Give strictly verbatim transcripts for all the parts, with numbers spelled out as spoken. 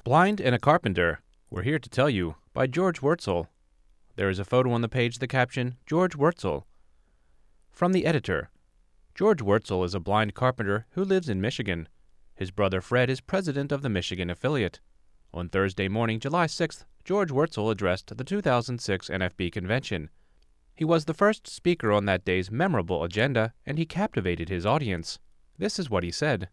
Blind and a Carpenter. We're here to tell you, by George Wurtzel. There is a photo on the page, the caption, George Wurtzel. From the editor. George Wurtzel is a blind carpenter who lives in Michigan. His brother Fred is president of the Michigan affiliate. On Thursday morning, July sixth, George Wurtzel addressed the two thousand six N F B convention. He was the first speaker on that day's memorable agenda, and he captivated his audience. This is what he said.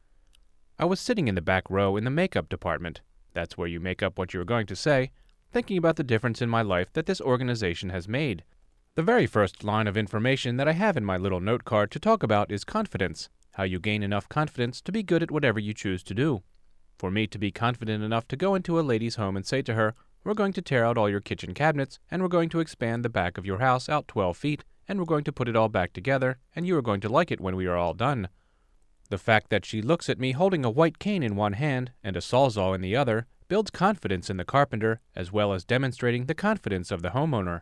I was sitting in the back row in the makeup department. That's where you make up what you were going to say, thinking about the difference in my life that this organization has made. The very first line of information that I have in my little note card to talk about is confidence, how you gain enough confidence to be good at whatever you choose to do. For me to be confident enough to go into a lady's home and say to her, we're going to tear out all your kitchen cabinets, and we're going to expand the back of your house out twelve feet, and we're going to put it all back together, and you are going to like it when we are all done. The fact that she looks at me holding a white cane in one hand and a sawzall in the other builds confidence in the carpenter, as well as demonstrating the confidence of the homeowner.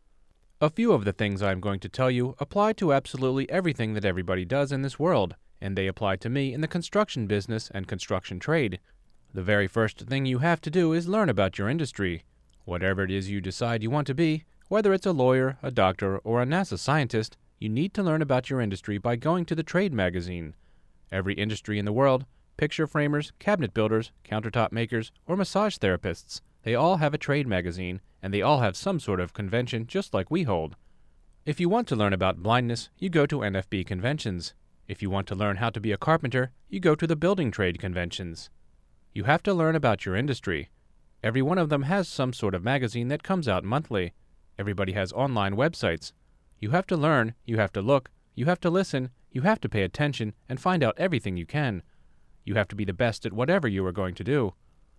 A few of the things I am going to tell you apply to absolutely everything that everybody does in this world, and they apply to me in the construction business and construction trade. The very first thing you have to do is learn about your industry. Whatever it is you decide you want to be, whether it's a lawyer, a doctor, or a NASA scientist, you need to learn about your industry by going to the trade magazine. Every industry in the world, picture framers, cabinet builders, countertop makers, or massage therapists, they all have a trade magazine, and they all have some sort of convention just like we hold. If you want to learn about blindness, you go to N F B conventions. If you want to learn how to be a carpenter, you go to the building trade conventions. You have to learn about your industry. Every one of them has some sort of magazine that comes out monthly. Everybody has online websites. You have to learn, you have to look, you have to listen, you have to pay attention and find out everything you can. You have to be the best at whatever you are going to do.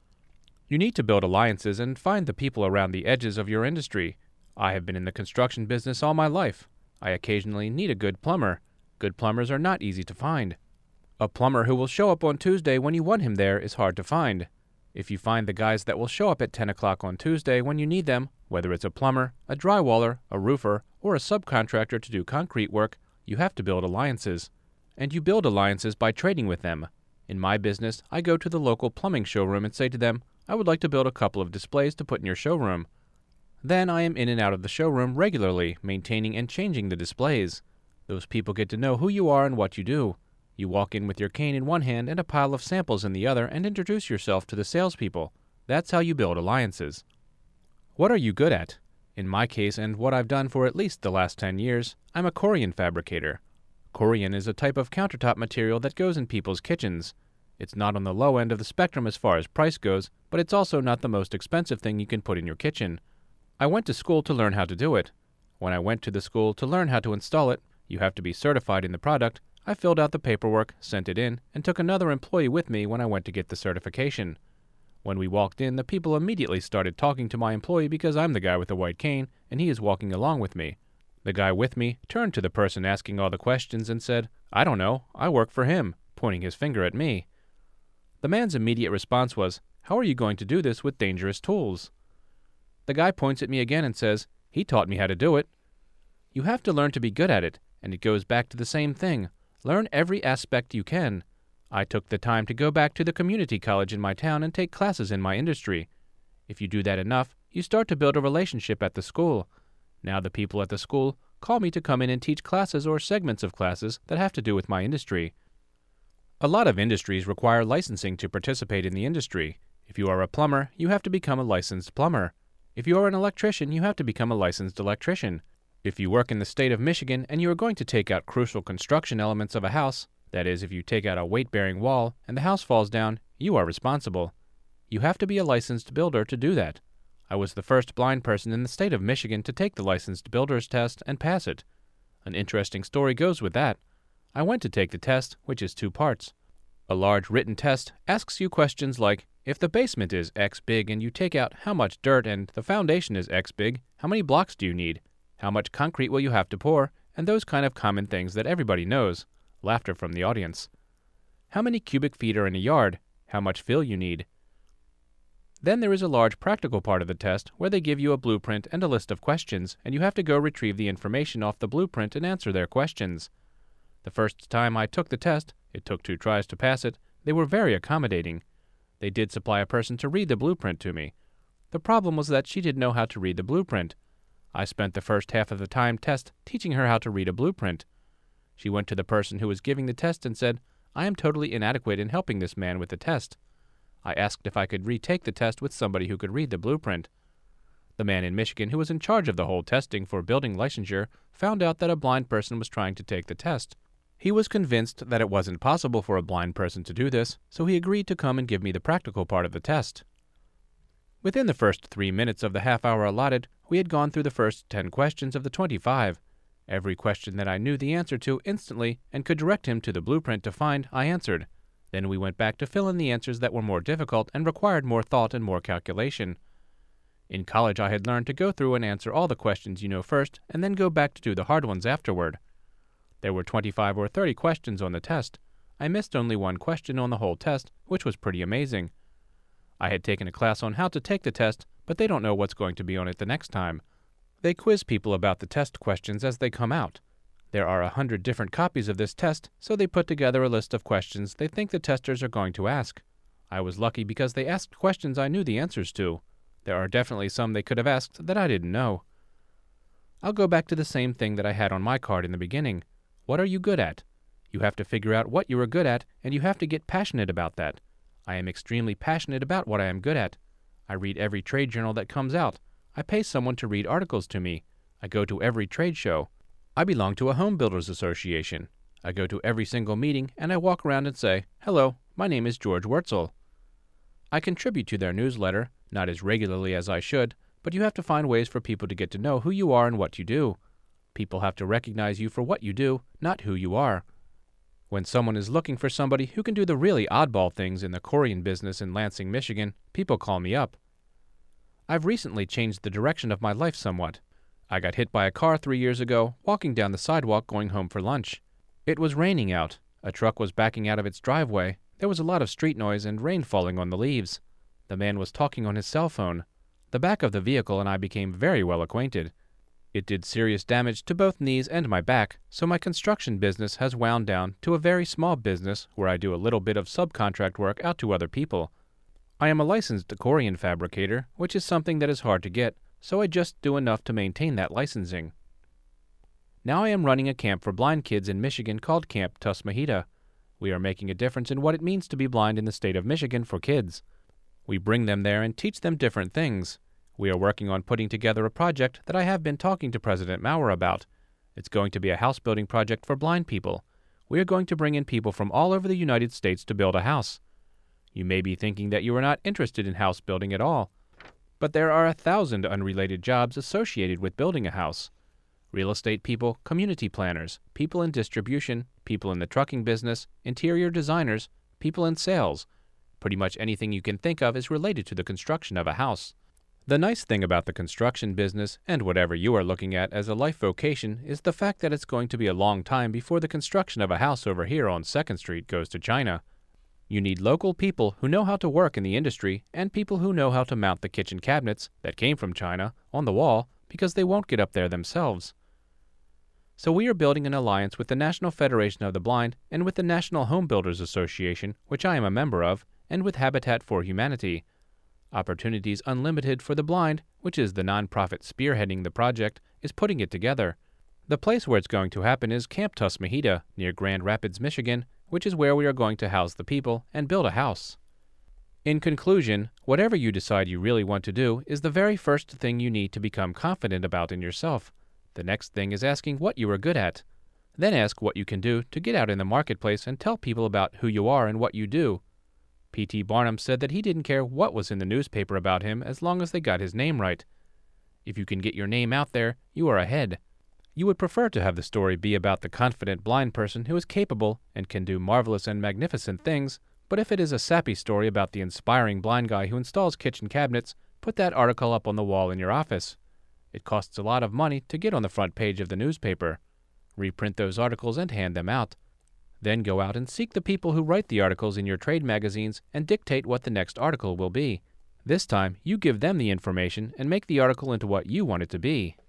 You need to build alliances and find the people around the edges of your industry. I have been in the construction business all my life. I occasionally need a good plumber. Good plumbers are not easy to find. A plumber who will show up on Tuesday when you want him there is hard to find. If you find the guys that will show up at ten o'clock on Tuesday when you need them, whether it's a plumber, a drywaller, a roofer, or a subcontractor to do concrete work, you have to build alliances. And you build alliances by trading with them. In my business, I go to the local plumbing showroom and say to them, I would like to build a couple of displays to put in your showroom. Then I am in and out of the showroom regularly, maintaining and changing the displays. Those people get to know who you are and what you do. You walk in with your cane in one hand and a pile of samples in the other and introduce yourself to the salespeople. That's how you build alliances. What are you good at? In my case, and what I've done for at least the last ten years, I'm a Corian fabricator. Corian is a type of countertop material that goes in people's kitchens. It's not on the low end of the spectrum as far as price goes, but it's also not the most expensive thing you can put in your kitchen. I went to school to learn how to do it. When I went to the school to learn how to install it, you have to be certified in the product. I filled out the paperwork, sent it in, and took another employee with me when I went to get the certification. When we walked in, the people immediately started talking to my employee because I'm the guy with the white cane, and he is walking along with me. The guy with me turned to the person asking all the questions and said, I don't know, I work for him, pointing his finger at me. The man's immediate response was, how are you going to do this with dangerous tools? The guy points at me again and says, he taught me how to do it. You have to learn to be good at it, and it goes back to the same thing. Learn every aspect you can. I took the time to go back to the community college in my town and take classes in my industry. If you do that enough, you start to build a relationship at the school. Now the people at the school call me to come in and teach classes or segments of classes that have to do with my industry. A lot of industries require licensing to participate in the industry. If you are a plumber, you have to become a licensed plumber. If you are an electrician, you have to become a licensed electrician. If you work in the state of Michigan and you are going to take out crucial construction elements of a house, that is, if you take out a weight-bearing wall and the house falls down, you are responsible. You have to be a licensed builder to do that. I was the first blind person in the state of Michigan to take the licensed builder's test and pass it. An interesting story goes with that. I went to take the test, which is two parts. A large written test asks you questions like, if the basement is X big and you take out how much dirt and the foundation is X big, how many blocks do you need? How much concrete will you have to pour? And those kind of common things that everybody knows. Laughter from the audience. How many cubic feet are in a yard? How much fill you need? Then there is a large practical part of the test where they give you a blueprint and a list of questions, and you have to go retrieve the information off the blueprint and answer their questions. The first time I took the test, it took two tries to pass it, they were very accommodating. They did supply a person to read the blueprint to me. The problem was that she didn't know how to read the blueprint. I spent the first half of the time test teaching her how to read a blueprint. She went to the person who was giving the test and said, "I am totally inadequate in helping this man with the test." I asked if I could retake the test with somebody who could read the blueprint. The man in Michigan who was in charge of the whole testing for building licensure found out that a blind person was trying to take the test. He was convinced that it wasn't possible for a blind person to do this, so he agreed to come and give me the practical part of the test. Within the first three minutes of the half hour allotted, we had gone through the first ten questions of the twenty-five. Every question that I knew the answer to instantly and could direct him to the blueprint to find, I answered. Then we went back to fill in the answers that were more difficult and required more thought and more calculation. In college, I had learned to go through and answer all the questions you know first, and then go back to do the hard ones afterward. There were twenty-five or thirty questions on the test. I missed only one question on the whole test, which was pretty amazing. I had taken a class on how to take the test, but they don't know what's going to be on it the next time. They quiz people about the test questions as they come out. There are a hundred different copies of this test, so they put together a list of questions they think the testers are going to ask. I was lucky because they asked questions I knew the answers to. There are definitely some they could have asked that I didn't know. I'll go back to the same thing that I had on my card in the beginning. What are you good at? You have to figure out what you are good at, and you have to get passionate about that. I am extremely passionate about what I am good at. I read every trade journal that comes out. I pay someone to read articles to me. I go to every trade show. I belong to a home builders association. I go to every single meeting, and I walk around and say, "Hello, my name is George Wurtzel." I contribute to their newsletter, not as regularly as I should, but you have to find ways for people to get to know who you are and what you do. People have to recognize you for what you do, not who you are. When someone is looking for somebody who can do the really oddball things in the Korean business in Lansing, Michigan, people call me up. I've recently changed the direction of my life somewhat. I got hit by a car three years ago, walking down the sidewalk going home for lunch. It was raining out. A truck was backing out of its driveway. There was a lot of street noise and rain falling on the leaves. The man was talking on his cell phone. The back of the vehicle and I became very well acquainted. It did serious damage to both knees and my back, so my construction business has wound down to a very small business where I do a little bit of subcontract work out to other people. I am a licensed Korean fabricator, which is something that is hard to get, so I just do enough to maintain that licensing. Now I am running a camp for blind kids in Michigan called Camp Tusmahita. We are making a difference in what it means to be blind in the state of Michigan for kids. We bring them there and teach them different things. We are working on putting together a project that I have been talking to President Maurer about. It's going to be a house building project for blind people. We are going to bring in people from all over the United States to build a house. You may be thinking that you are not interested in house building at all, but there are a thousand unrelated jobs associated with building a house. Real estate people, community planners, people in distribution, people in the trucking business, interior designers, people in sales. Pretty much anything you can think of is related to the construction of a house. The nice thing about the construction business, and whatever you are looking at as a life vocation, is the fact that it's going to be a long time before the construction of a house over here on second Street goes to China. You need local people who know how to work in the industry and people who know how to mount the kitchen cabinets that came from China on the wall because they won't get up there themselves. So we are building an alliance with the National Federation of the Blind and with the National Home Builders Association, which I am a member of, and with Habitat for Humanity. Opportunities Unlimited for the Blind, which is the nonprofit spearheading the project, is putting it together. The place where it's going to happen is Camp Tusmahita, near Grand Rapids, Michigan, which is where we are going to house the people and build a house. In conclusion, whatever you decide you really want to do is the very first thing you need to become confident about in yourself. The next thing is asking what you are good at. Then ask what you can do to get out in the marketplace and tell people about who you are and what you do. P T Barnum said that he didn't care what was in the newspaper about him as long as they got his name right. If you can get your name out there, you are ahead. You would prefer to have the story be about the confident blind person who is capable and can do marvelous and magnificent things, but if it is a sappy story about the inspiring blind guy who installs kitchen cabinets, put that article up on the wall in your office. It costs a lot of money to get on the front page of the newspaper. Reprint those articles and hand them out. Then go out and seek the people who write the articles in your trade magazines and dictate what the next article will be. This time, you give them the information and make the article into what you want it to be.